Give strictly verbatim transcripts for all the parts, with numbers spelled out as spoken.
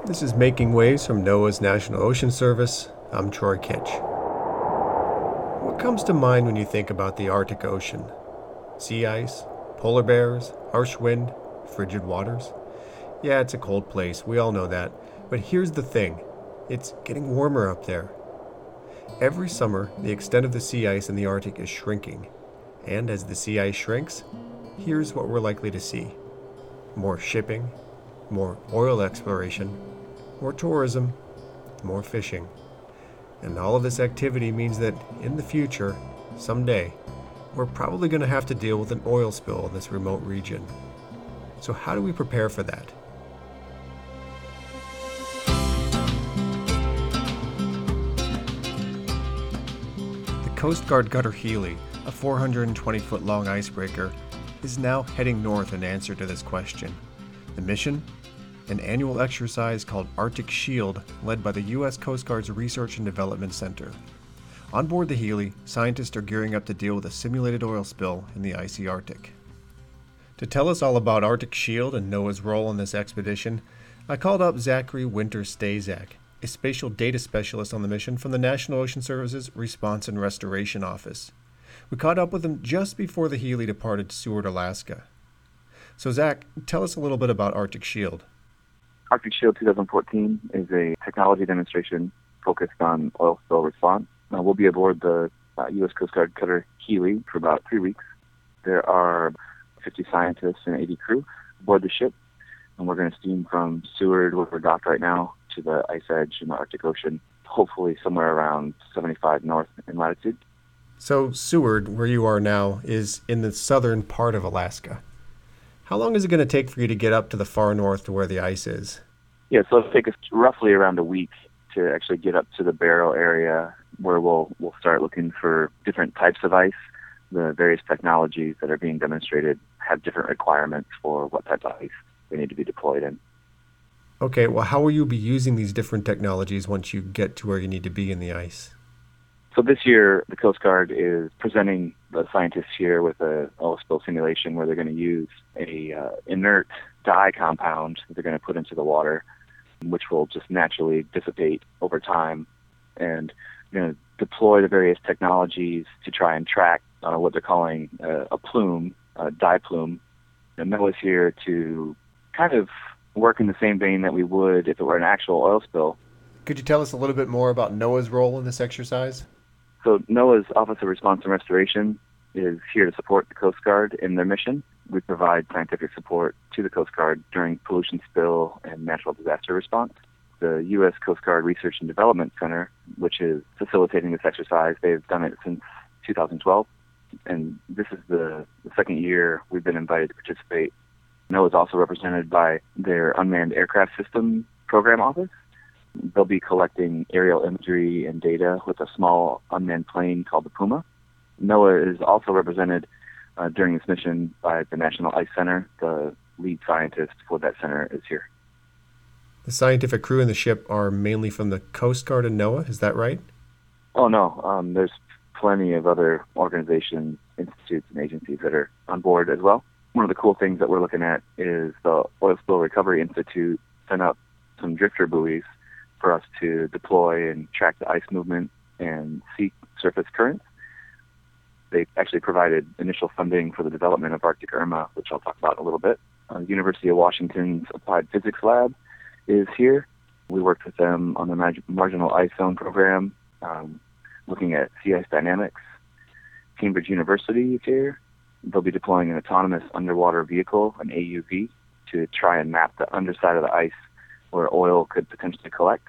This is Making Waves from NOAA's National Ocean Service. I'm Troy Kitch. What comes to mind when you think about the Arctic Ocean? Sea ice, polar bears, harsh wind, frigid waters? Yeah, it's a cold place, we all know that. But here's the thing, it's getting warmer up there. Every summer, the extent of the sea ice in the Arctic is shrinking. And as the sea ice shrinks, here's what we're likely to see. More shipping, more oil exploration, more tourism, more fishing. And all of this activity means that in the future, someday, we're probably going to have to deal with an oil spill in this remote region. So how do we prepare for that? The Coast Guard Cutter Healy, a four hundred twenty foot long icebreaker, is now heading north in answer to this question. The mission? An annual exercise called Arctic Shield, led by the U S Coast Guard's Research and Development Center. On board the Healy, scientists are gearing up to deal with a simulated oil spill in the icy Arctic. To tell us all about Arctic Shield and NOAA's role in this expedition, I called up Zachary Winter-Stazak, a spatial data specialist on the mission from the National Ocean Service's Response and Restoration Office. We caught up with him just before the Healy departed Seward, Alaska. So Zach, tell us a little bit about Arctic Shield. Arctic Shield twenty fourteen is a technology demonstration focused on oil spill response. Uh, we'll be aboard the uh, U S Coast Guard Cutter Healy for about three weeks. There are fifty scientists and eighty crew aboard the ship, and we're going to steam from Seward, where we're docked right now, to the ice edge in the Arctic Ocean, hopefully somewhere around seventy-five north in latitude. So Seward, where you are now, is in the southern part of Alaska. How long is it going to take for you to get up to the far north to where the ice is? Yeah, so it'll take us roughly around a week to actually get up to the Barrow area, where we'll we'll start looking for different types of ice. The various technologies that are being demonstrated have different requirements for what type of ice they need to be deployed in. Okay, well, how will you be using these different technologies once you get to where you need to be in the ice? So this year, the Coast Guard is presenting the scientists here with a oil spill simulation where they're going to use a uh, inert dye compound that they're going to put into the water, which will just naturally dissipate over time. And they're going to deploy the various technologies to try and track uh, what they're calling uh, a plume, a dye plume. And NOAA's here to kind of work in the same vein that we would if it were an actual oil spill. Could you tell us a little bit more about NOAA's role in this exercise? So NOAA's Office of Response and Restoration is here to support the Coast Guard in their mission. We provide scientific support to the Coast Guard during pollution spill and natural disaster response. The U S Coast Guard Research and Development Center, which is facilitating this exercise, they've done it since two thousand twelve, and this is the, the second year we've been invited to participate. NOAA is also represented by their Unmanned Aircraft System Program Office. They'll be collecting aerial imagery and data with a small unmanned plane called the Puma. NOAA is also represented uh, during this mission by the National Ice Center. The lead scientist for that center is here. The scientific crew in the ship are mainly from the Coast Guard and NOAA, is that right? Oh, no. Um, there's plenty of other organizations, institutes, and agencies that are on board as well. One of the cool things that we're looking at is the Oil Spill Recovery Institute sent up some drifter buoys for us to deploy and track the ice movement and seek surface currents. They actually provided initial funding for the development of Arctic IRMA, which I'll talk about in a little bit. Uh, University of Washington's Applied Physics Lab is here. We worked with them on the Mag- Marginal Ice Zone program, um, looking at sea ice dynamics. Cambridge University is here. They'll be deploying an autonomous underwater vehicle, an A U V, to try and map the underside of the ice where oil could potentially collect.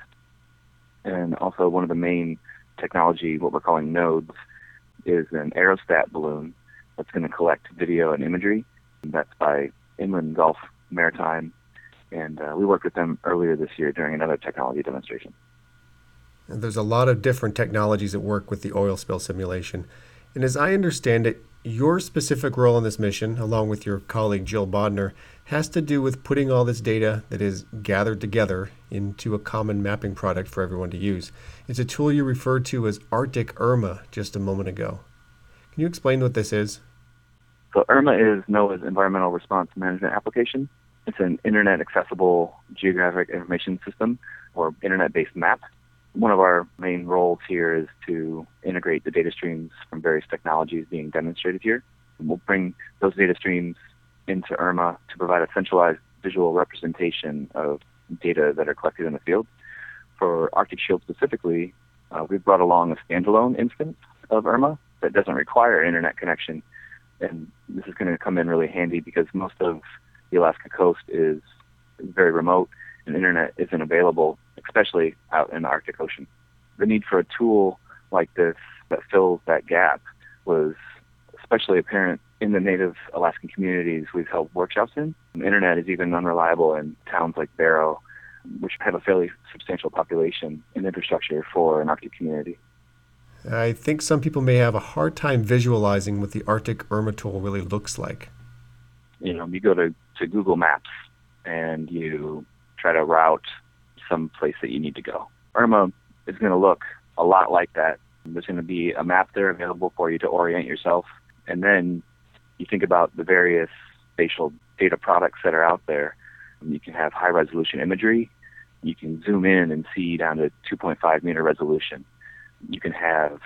And also one of the main technology, what we're calling nodes, is an aerostat balloon that's going to collect video and imagery. That's by Inland Gulf Maritime. And uh, we worked with them earlier this year during another technology demonstration. And there's a lot of different technologies that work with the oil spill simulation. And as I understand it, your specific role in this mission, along with your colleague Jill Bodner, has to do with putting all this data that is gathered together into a common mapping product for everyone to use. It's a tool you referred to as Arctic IRMA just a moment ago. Can you explain what this is? So IRMA is NOAA's Environmental Response Management Application. It's an internet-accessible geographic information system or internet-based map. One of our main roles here is to integrate the data streams from various technologies being demonstrated here. And we'll bring those data streams into IRMA to provide a centralized visual representation of data that are collected in the field. For Arctic Shield specifically, uh, we've brought along a standalone instance of IRMA that doesn't require an internet connection. And this is going to come in really handy because most of the Alaska coast is very remote and internet isn't available, especially out in the Arctic Ocean. The need for a tool like this that fills that gap was especially apparent in the native Alaskan communities we've held workshops in. The internet is even unreliable in towns like Barrow, which have a fairly substantial population and infrastructure for an Arctic community. I think some people may have a hard time visualizing what the Arctic IRMA tool really looks like. You know, you go to, to Google Maps and you try to route some place that you need to go. IRMA is going to look a lot like that. There's going to be a map there available for you to orient yourself. And then you think about the various spatial data products that are out there. You can have high-resolution imagery. You can zoom in and see down to two point five meter resolution. You can have,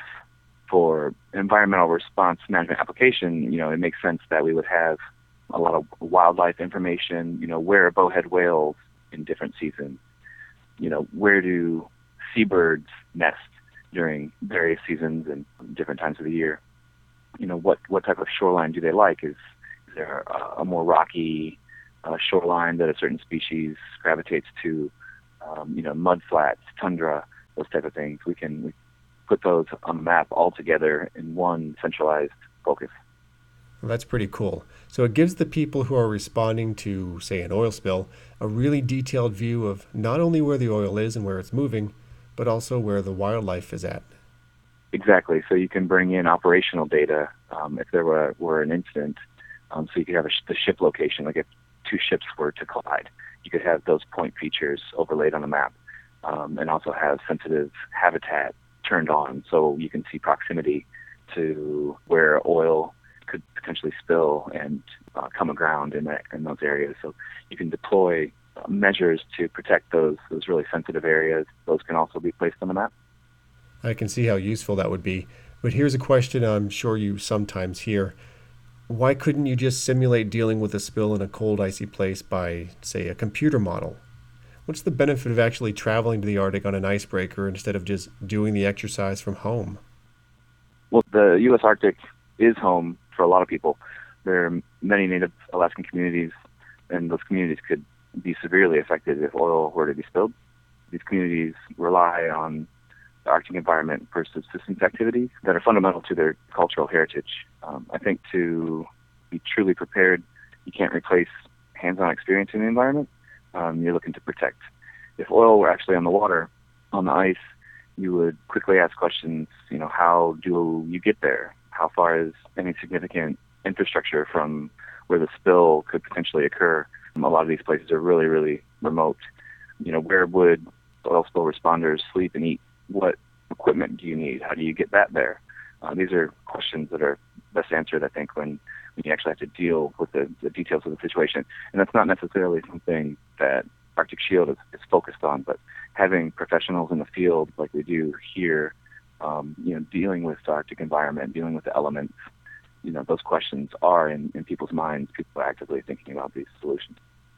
for environmental response management application, you know, it makes sense that we would have a lot of wildlife information, you know, where are bowhead whales in different seasons? You know, where do seabirds nest during various seasons and different times of the year? You know, what, what type of shoreline do they like? Is, is there a, a more rocky uh, shoreline that a certain species gravitates to? Um, you know, mud flats, tundra, those type of things. We can we put those on the map all together in one centralized focus. Well, that's pretty cool. So it gives the people who are responding to, say, an oil spill, a really detailed view of not only where the oil is and where it's moving, but also where the wildlife is at. Exactly. So you can bring in operational data um, if there were, were an incident. Um, so you could have a sh- the ship location, like if two ships were to collide, you could have those point features overlaid on the map, um, and also have sensitive habitat turned on so you can see proximity to where oil could potentially spill and uh, come aground in that in those areas. So you can deploy uh, measures to protect those those really sensitive areas. Those can also be placed on the map. I can see how useful that would be. But here's a question I'm sure you sometimes hear. Why couldn't you just simulate dealing with a spill in a cold, icy place by, say, a computer model? What's the benefit of actually traveling to the Arctic on an icebreaker instead of just doing the exercise from home? Well, the U S Arctic is home for a lot of people. There are many native Alaskan communities, and those communities could be severely affected if oil were to be spilled. These communities rely on the Arctic environment for subsistence activities that are fundamental to their cultural heritage. Um, I think to be truly prepared, you can't replace hands-on experience in the environment. Um, you're looking to protect. If oil were actually on the water, on the ice, you would quickly ask questions, you know, how do you get there? How far is any significant infrastructure from where the spill could potentially occur? A lot of these places are really, really remote. You know, where would oil spill responders sleep and eat? What equipment do you need? How do you get that there? Uh, these are questions that are best answered, I think, when, when you actually have to deal with the, the details of the situation. And that's not necessarily something that Arctic Shield is, is focused on, but having professionals in the field like we do here, um, you know, dealing with the Arctic environment, dealing with the elements, you know, those questions are in, in people's minds. People are actively thinking about these solutions.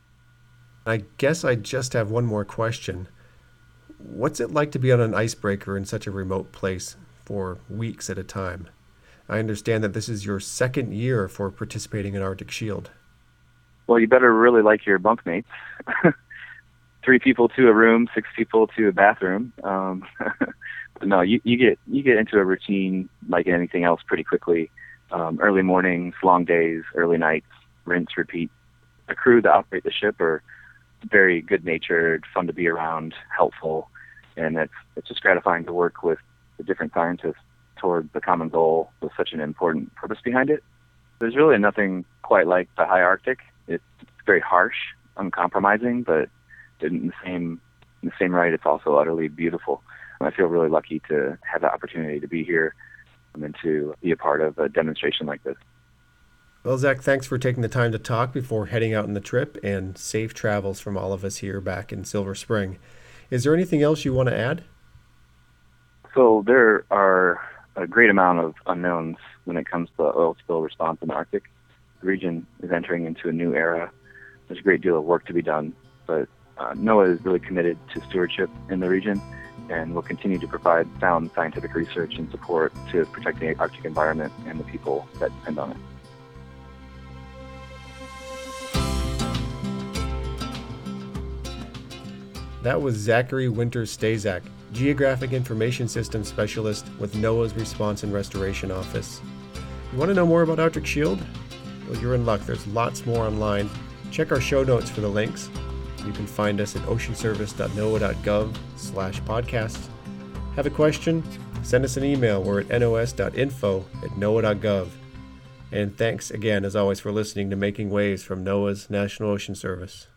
I guess I just have one more question. What's it like to be on an icebreaker in such a remote place for weeks at a time? I understand that this is your second year for participating in Arctic Shield. Well, you better really like your bunkmates. Three people to a room, six people to a bathroom. Um, but no, you, you get you get into a routine like anything else pretty quickly. Um, early mornings, long days, early nights, rinse, repeat. The crew that operate the ship are very good-natured, fun to be around, helpful, and it's it's just gratifying to work with the different scientists toward the common goal with such an important purpose behind it. There's really nothing quite like the high Arctic. It's very harsh, uncompromising, but in the same in the same right, it's also utterly beautiful. And I feel really lucky to have the opportunity to be here and to be a part of a demonstration like this. Well, Zach, thanks for taking the time to talk before heading out on the trip, and safe travels from all of us here back in Silver Spring. Is there anything else you want to add? So there are a great amount of unknowns when it comes to oil spill response in the Arctic. The region is entering into a new era. There's a great deal of work to be done, but uh, NOAA is really committed to stewardship in the region and will continue to provide sound scientific research and support to protect the Arctic environment and the people that depend on it. That was Zachary Winters-Stazak, Geographic Information Systems Specialist with NOAA's Response and Restoration Office. You want to know more about Arctic Shield? Well, you're in luck. There's lots more online. Check our show notes for the links. You can find us at oceanservice.noaa.gov slash podcasts. Have a question? Send us an email. We're at nos.info at noaa.gov. And thanks again, as always, for listening to Making Waves from NOAA's National Ocean Service.